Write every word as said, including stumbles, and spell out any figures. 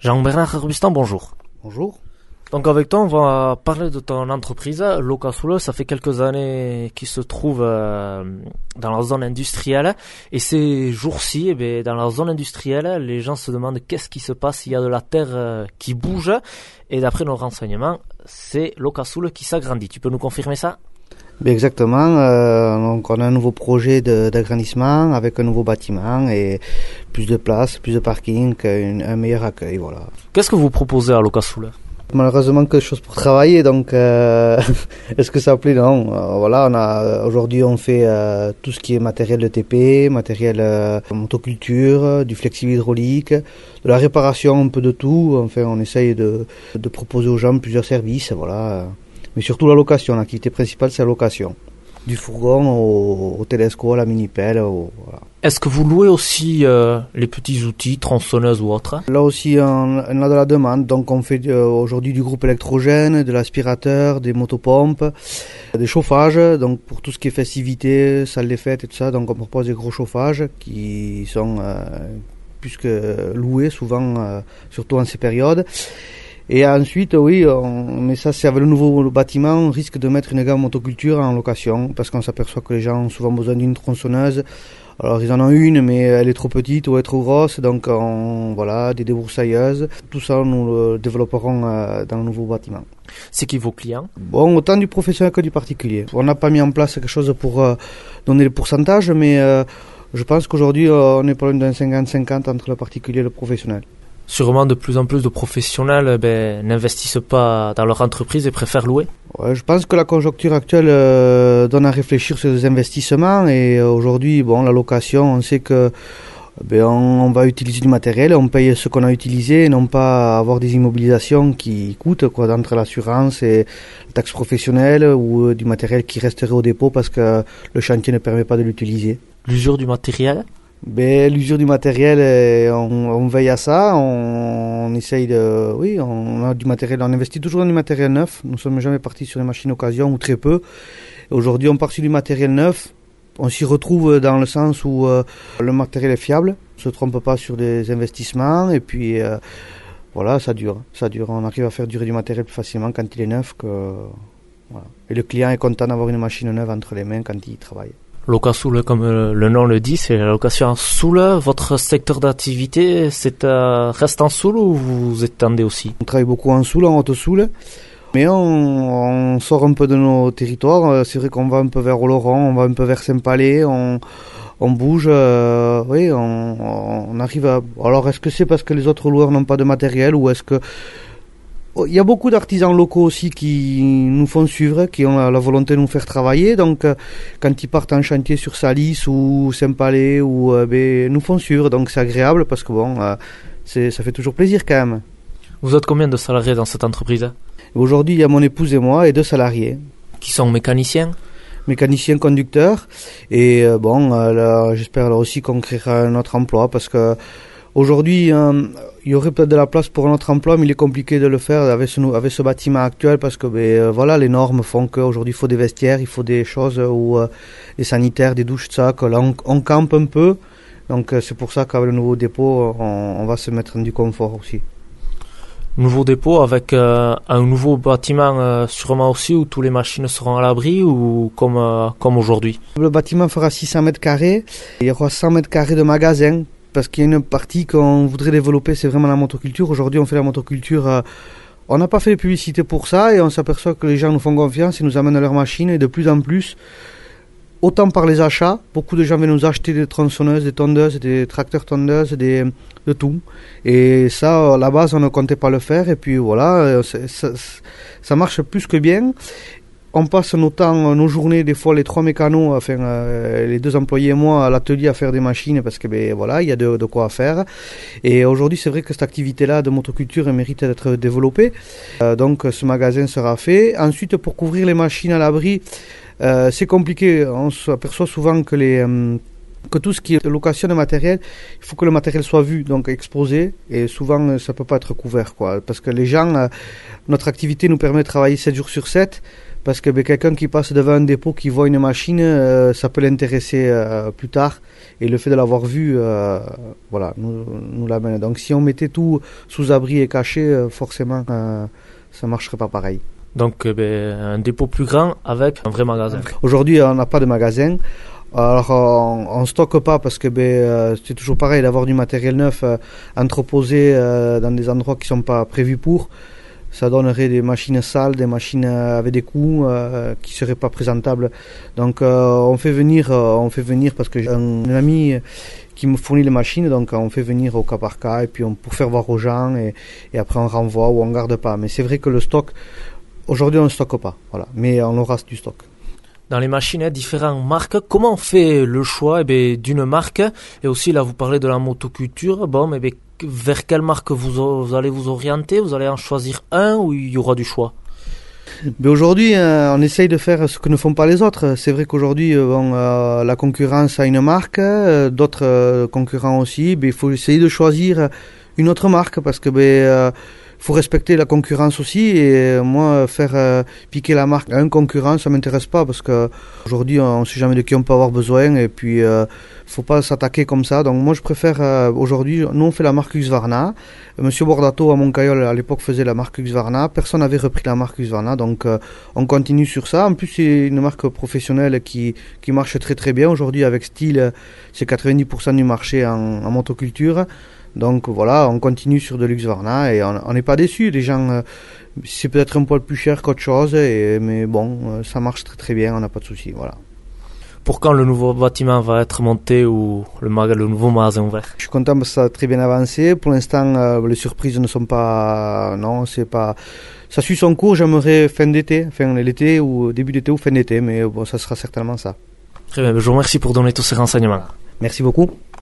Jean-Bernard Arbustan, bonjour. Bonjour. Donc avec toi, on va parler de ton entreprise, Locasoule. Ça fait quelques années qu'il se trouve euh, dans la zone industrielle. Et ces jours-ci, eh bien, dans la zone industrielle, les gens se demandent qu'est-ce qui se passe. Il y a de la terre euh, qui bouge. Et d'après nos renseignements, c'est Locasoule qui s'agrandit. Tu peux nous confirmer ça ? Bien exactement. Euh, donc on a un nouveau projet de, d'agrandissement avec un nouveau bâtiment et plus de place, plus de parking, un, un meilleur accueil. Voilà. Qu'est-ce que vous proposez à Locasoule ? Malheureusement quelque chose pour travailler, donc euh, est-ce que ça plaît? Non. Euh, voilà, on a aujourd'hui on fait euh, tout ce qui est matériel de T P, matériel euh, motoculture, du flexible hydraulique, de la réparation, un peu de tout. Enfin, on essaye de, de proposer aux gens plusieurs services, voilà. Mais surtout la location. L'activité principale, c'est la location. Du fourgon au, au télesco, à la mini-pelle. Au, voilà. Est-ce que vous louez aussi euh, les petits outils, tronçonneuses ou autres ? Là aussi, on, on a de la demande. Donc, on fait euh, aujourd'hui du groupe électrogène, de l'aspirateur, des motopompes, des chauffages. Donc, pour tout ce qui est festivités, salles des fêtes et tout ça, donc on propose des gros chauffages qui sont euh, plus que loués souvent, euh, surtout en ces périodes. Et ensuite, oui, on, mais ça c'est avec le nouveau bâtiment, on risque de mettre une gamme motoculture en location parce qu'on s'aperçoit que les gens ont souvent besoin d'une tronçonneuse. Alors ils en ont une, mais elle est trop petite ou elle est trop grosse, donc on, voilà, des débroussailleuses. Tout ça, nous le développerons euh, dans le nouveau bâtiment. C'est qui vos clients ? Bon, autant du professionnel que du particulier. On n'a pas mis en place quelque chose pour euh, donner le pourcentage, mais euh, je pense qu'aujourd'hui, euh, on est pas loin d'un cinquante cinquante entre le particulier et le professionnel. Sûrement de plus en plus de professionnels ben, n'investissent pas dans leur entreprise et préfèrent louer. Ouais, je pense que la conjoncture actuelle euh, donne à réfléchir sur les investissements et euh, aujourd'hui, bon, la location, on sait que ben, on, on va utiliser du matériel, on paye ce qu'on a utilisé et non pas avoir des immobilisations qui coûtent, quoi, entre l'assurance et la taxe professionnelle ou euh, du matériel qui resterait au dépôt parce que le chantier ne permet pas de l'utiliser. L'usure du matériel ? Ben, l'usure du matériel, on, on veille à ça, on, on essaye de... Oui, on a du matériel, on investit toujours dans du matériel neuf. Nous ne sommes jamais partis sur des machines occasion ou très peu. Et aujourd'hui, on part sur du matériel neuf. On s'y retrouve dans le sens où euh, le matériel est fiable. On ne se trompe pas sur des investissements. Et puis, euh, voilà, ça dure. Ça dure. On arrive à faire durer du matériel plus facilement quand il est neuf. Que, voilà. Et le client est content d'avoir une machine neuve entre les mains quand il travaille. Locasoule, comme le nom le dit, c'est la location en soule. Votre secteur d'activité, c'est euh, reste en soule ou vous vous étendez aussi ? On travaille beaucoup en soule, en haute soule, mais on, on sort un peu de nos territoires. C'est vrai qu'on va un peu vers Oloron, on va un peu vers Saint-Palais, on, on bouge, euh, oui, on, on arrive à... Alors, est-ce que c'est parce que les autres loueurs n'ont pas de matériel ou est-ce que... Il y a beaucoup d'artisans locaux aussi qui nous font suivre, qui ont la volonté de nous faire travailler. Donc, euh, quand ils partent en chantier sur Salis ou Saint-Palais, ou, euh, ben, nous font suivre. Donc, c'est agréable parce que bon, euh, c'est, ça fait toujours plaisir quand même. Vous êtes combien de salariés dans cette entreprise ? Aujourd'hui, il y a mon épouse et moi et deux salariés. Qui sont mécaniciens ? Mécaniciens conducteurs. Et euh, bon, euh, là, j'espère là aussi qu'on créera un autre emploi parce que aujourd'hui, euh, il y aurait peut-être de la place pour un autre emploi, mais il est compliqué de le faire avec ce, avec ce bâtiment actuel parce que ben, euh, voilà, les normes font qu'aujourd'hui il faut des vestiaires, il faut des choses où euh, des sanitaires, des douches, tout ça, que là on, on campe un peu. Donc euh, c'est pour ça qu'avec le nouveau dépôt, on, on va se mettre dans du confort aussi. Nouveau dépôt avec euh, un nouveau bâtiment euh, sûrement aussi où toutes les machines seront à l'abri ou comme, euh, comme aujourd'hui ? Le bâtiment fera six cents mètres carrés, il y aura cent mètres carrés de magasins. Parce qu'il y a une partie qu'on voudrait développer, c'est vraiment la motoculture. Aujourd'hui, on fait la motoculture. Euh, on n'a pas fait de publicité pour ça et on s'aperçoit que les gens nous font confiance et nous amènent leurs machines. Et de plus en plus, autant par les achats, beaucoup de gens viennent nous acheter des tronçonneuses, des tondeuses, des tracteurs tondeuses, des, de tout. Et ça, à la base, on ne comptait pas le faire. Et puis voilà, ça, ça, ça marche plus que bien. On passe nos temps, nos journées, des fois les trois mécanos, enfin euh, les deux employés et moi à l'atelier à faire des machines parce que ben voilà, il y a de, de quoi faire. Et aujourd'hui, c'est vrai que cette activité-là de motoculture mérite d'être développée. Euh, donc ce magasin sera fait. Ensuite, pour couvrir les machines à l'abri, euh, c'est compliqué. On s'aperçoit souvent que les euh, que tout ce qui est location de matériel, il faut que le matériel soit vu, donc exposé, et souvent ça peut pas être couvert, quoi, parce que les gens, euh, notre activité nous permet de travailler sept jours sur sept. parce que ben, quelqu'un qui passe devant un dépôt, qui voit une machine, euh, ça peut l'intéresser euh, plus tard. Et le fait de l'avoir vu, euh, voilà, nous, nous l'amène. Donc si on mettait tout sous abri et caché, euh, forcément, euh, ça marcherait pas pareil. Donc euh, ben, un dépôt plus grand avec un vrai magasin. Aujourd'hui, on n'a pas de magasin. Alors on, on stocke pas parce que ben, euh, c'est toujours pareil d'avoir du matériel neuf euh, entreposé euh, dans des endroits qui sont pas prévus pour. Ça donnerait des machines sales, des machines avec des coûts euh, qui seraient pas présentables. Donc euh, on fait venir, euh, on fait venir parce que j'ai un, un ami qui me fournit les machines, donc on fait venir au cas par cas et puis on, pour faire voir aux gens et, et après on renvoie ou on garde pas. Mais c'est vrai que le stock, aujourd'hui on ne stocke pas, voilà, mais on aura du stock. Dans les machines, différentes marques, comment on fait le choix eh bien, d'une marque? Et aussi là vous parlez de la motoculture, bon, eh bien, vers quelle marque vous, vous allez vous orienter? Vous allez en choisir un ou il y aura du choix? Mais aujourd'hui, euh, on essaye de faire ce que ne font pas les autres. C'est vrai qu'aujourd'hui, euh, bon, euh, la concurrence a une marque, euh, d'autres euh, concurrents aussi. Mais il faut essayer de choisir une autre marque parce que ben, euh, faut respecter la concurrence aussi. Et euh, moi, faire euh, piquer la marque à un concurrent, ça m'intéresse pas parce que aujourd'hui, on ne sait jamais de qui on peut avoir besoin. Et puis, euh, faut pas s'attaquer comme ça. Donc moi, je préfère euh, aujourd'hui. Nous, on fait la marque Husqvarna. Monsieur Bordato à Montcaillol à l'époque faisait la marque Husqvarna. Personne n'avait repris la marque Husqvarna, donc euh, on continue sur ça. En plus, c'est une marque professionnelle qui qui marche très très bien aujourd'hui avec Style. C'est quatre-vingt-dix pour cent du marché en, en motoculture. Donc voilà, on continue sur de l'Husqvarna et on n'est pas déçus. Les gens, euh, c'est peut-être un poil plus cher qu'autre chose, et, mais bon, euh, ça marche très très bien, on n'a pas de souci. Voilà. Pour quand le nouveau bâtiment va être monté ou le, mag- le nouveau magasin ouvert? Je suis content parce que ça a très bien avancé. Pour l'instant, euh, les surprises ne sont pas... Non, c'est pas... Ça suit son cours, j'aimerais fin d'été, fin l'été ou début d'été ou fin d'été, mais bon, ça sera certainement ça. Très bien, je vous remercie pour donner tous ces renseignements. Merci beaucoup.